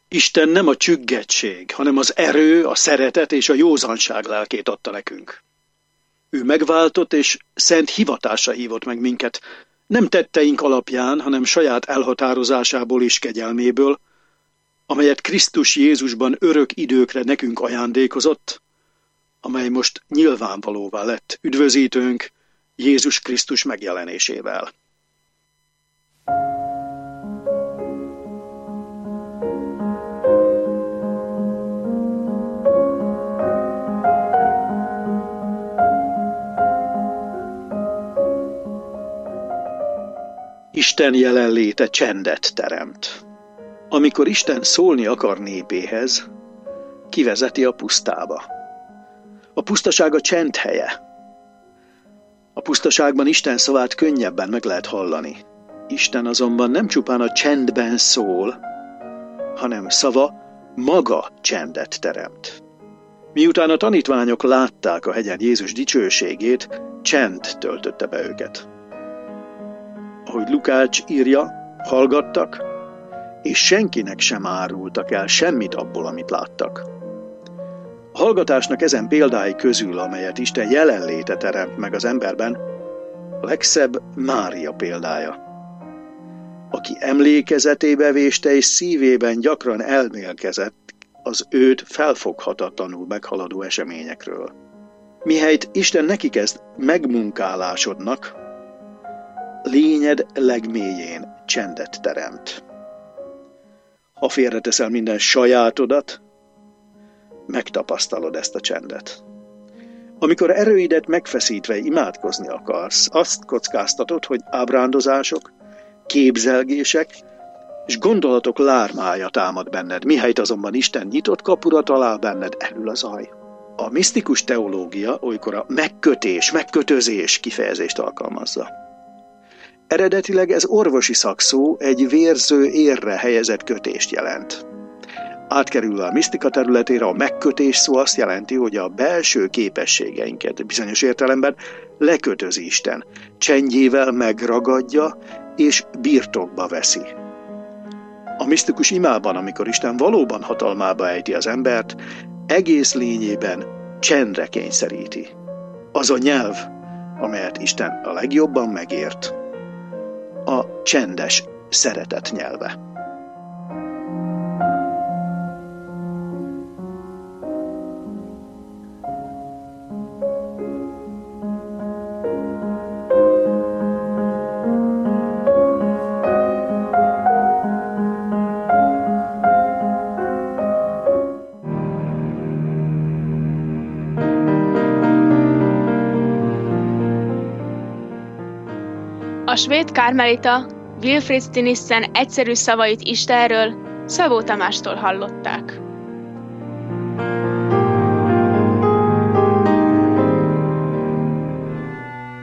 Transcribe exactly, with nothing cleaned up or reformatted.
Isten nem a csüggettség, hanem az erő, a szeretet és a józanság lelkét adta nekünk. Ő megváltott és szent hivatásra hívott meg minket, nem tetteink alapján, hanem saját elhatározásából és kegyelméből, amelyet Krisztus Jézusban örök időkre nekünk ajándékozott, amely most nyilvánvalóvá lett üdvözítőnk Jézus Krisztus megjelenésével. Isten jelenléte csendet teremt. Amikor Isten szólni akar népéhez, kivezeti a pusztába. A pusztaság a csend helye. A pusztaságban Isten szavát könnyebben meg lehet hallani. Isten azonban nem csupán a csendben szól, hanem szava maga csendet teremt. Miután a tanítványok látták a hegyen Jézus dicsőségét, csend töltötte be őket. Ahogy Lukács írja, hallgattak, és senkinek sem árultak el semmit abból, amit láttak. A hallgatásnak ezen példái közül, amelyet Isten jelenléte teremt meg az emberben, a legszebb Mária példája, aki emlékezetébe véste és szívében gyakran elmélkezett az őt felfoghatatlanul meghaladó eseményekről. Mihelyt Isten neki kezd megmunkálásodnak, lényed legmélyén csendet teremt. Ha félreteszel minden sajátodat, megtapasztalod ezt a csendet. Amikor erőidet megfeszítve imádkozni akarsz, azt kockáztatod, hogy ábrándozások, képzelgések és gondolatok lármája támad benned, mihelyt azonban Isten nyitott kapura talál benned, elül a zaj. A misztikus teológia olykor a megkötés, megkötözés kifejezést alkalmazza. Eredetileg ez orvosi szakszó egy vérző érre helyezett kötést jelent. Átkerülve a misztika területére, a megkötés szó azt jelenti, hogy a belső képességeinket bizonyos értelemben lekötözi Isten, csendjével megragadja és birtokba veszi. A misztikus imában, amikor Isten valóban hatalmába ejti az embert, egész lényében csendre kényszeríti. Az a nyelv, amelyet Isten a legjobban megért, a csendes szeretet nyelve. A svéd kármelita Wilfrid Stinissen egyszerű szavait Istenről Szabó Tamástól hallották.